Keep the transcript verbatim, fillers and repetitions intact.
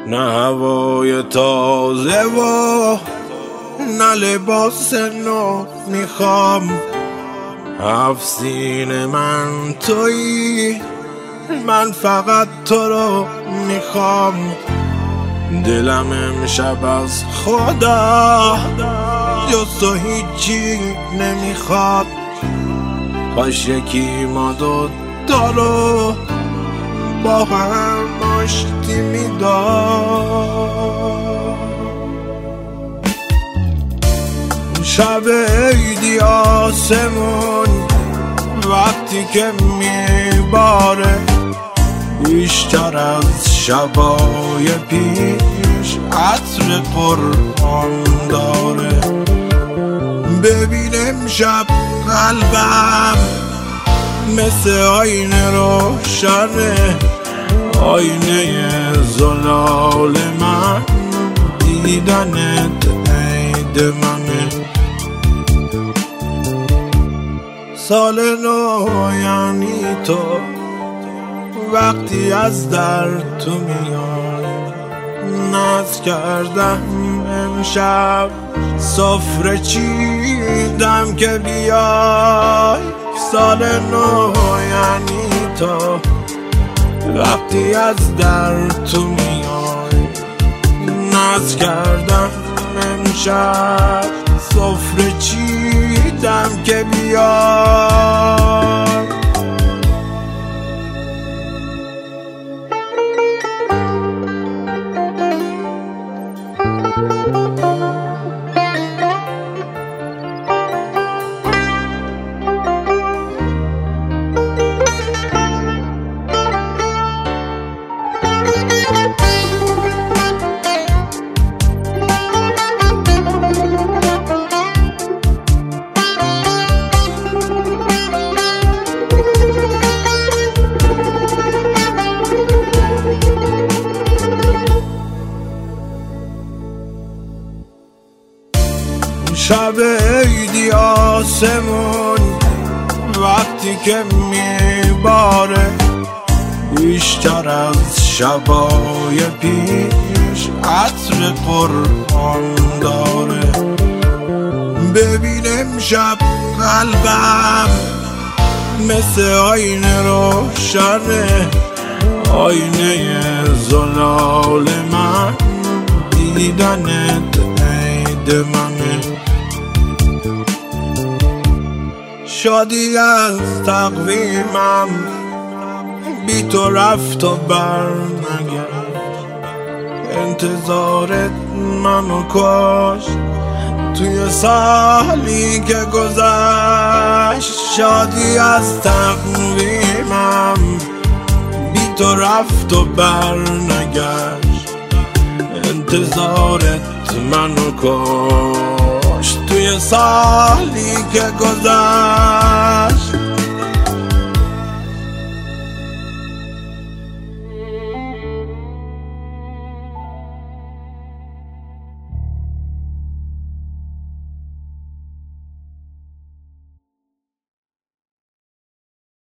نه هوای تازه و نه لباس نو میخوام. هفت سینه من تویی، من فقط تو رو میخوام. دلم امشب از خدا جز تو هیچی نمیخواد. کاش یکی ما دوتا رو با هم آشتی میداد. شب عیدی آسمون وقتی که میباره، بیشتر از شبای پیش عطر قرآن داره. ببین امشب قلبم مثل آینه روشنه، آینه زلال من دیدنت عید منه. سال نو یعنی تو وقتی از در تو میای. ناز کردم امشب سفره چیدم که بیای. سال نو یعنی تو وقتی از در تو میای. ناز کردم امشب سفره چیدم که بیای. شب عیدی آسمون وقتی که میباره، بیشتر از شبای پیش عطر قرآن داره. ببین امشب قلبم مثل آینه روشنه، آینه زلال من دیدنت عید منه. شادی از تقویمم بی تو رفت و بر نگشت. انتظارت منو کشت توی سالی که گذشت. شادی از تقویمم بی تو رفت و بر نگشت. انتظارت منو کشت توی سالی که گذشت.